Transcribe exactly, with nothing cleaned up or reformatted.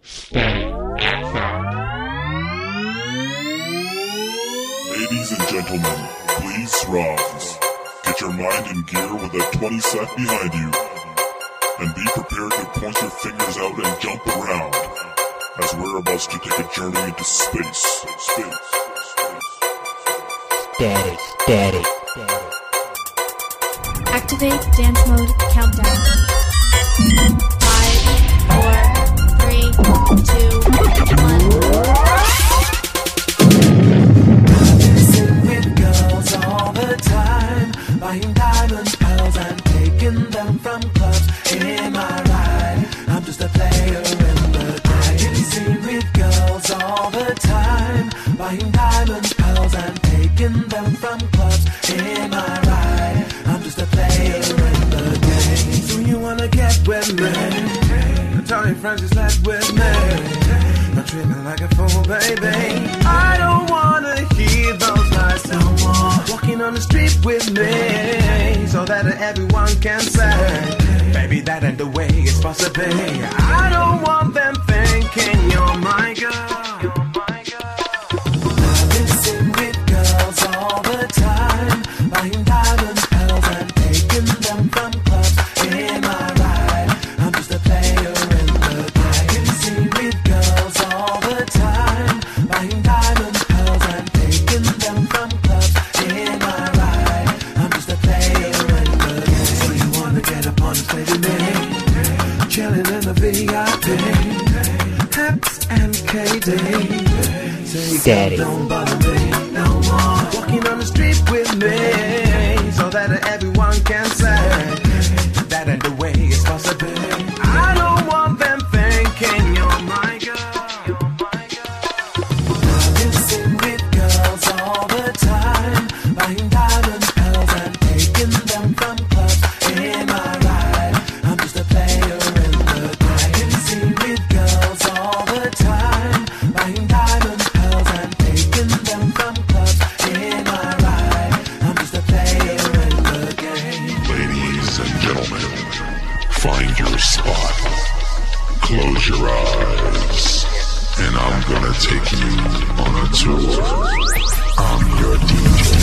Static sound. Ladies and gentlemen, please rise. Get your mind in gear with that twenty set behind you. And be prepared to point your fingers out and jump around, as we're about to take a journey into space. Space. Static, static. Activate dance mode countdown. Five, four, three, two, one. Dancing with girls all the time, buying diamond pearls and taking them from clubs. Am I right? I'm just a player in the game. Dancing with girls all the time, buying diamond pearls and taking them from clubs. Am I right? I'm just a player in the game. So you wanna get with me? Tell your friends just let with me. Don't treat me like a fool, baby. I don't wanna hear those lies no more. Walking on the street with me, so that everyone can say, baby, that ain't the way it's supposed to be. I don't want them thinking you're my girl. I've been sitting with girls all the time, buying diamond pearls and taking them from clubs. Am I right? I'm just a player in the game. I've been sitting with girls all the time, buying diamond pearls and taking them from clubs. Am I right? I'm just a player in the game. So you wanna get up on the stage with me, chilling in the V I P, Peps and K D. Say, Daddy. don't bother me no more. Walking on the street with me, so that everyone can say, that ain't the way it's supposed to be. I don't want them thinking you're my girl. I've been sitting with girls all the time, buying diamond pearls and taking them from clubs. Am I right? I'm just a player in the game. I've been sitting with girls all the time, buying diamond pearls and taking them from clubs. Am I right? I'm just a player in the game. Ladies and gentlemen, find your spot. Close your eyes, and I'm gonna take you on a tour. I'm your D J.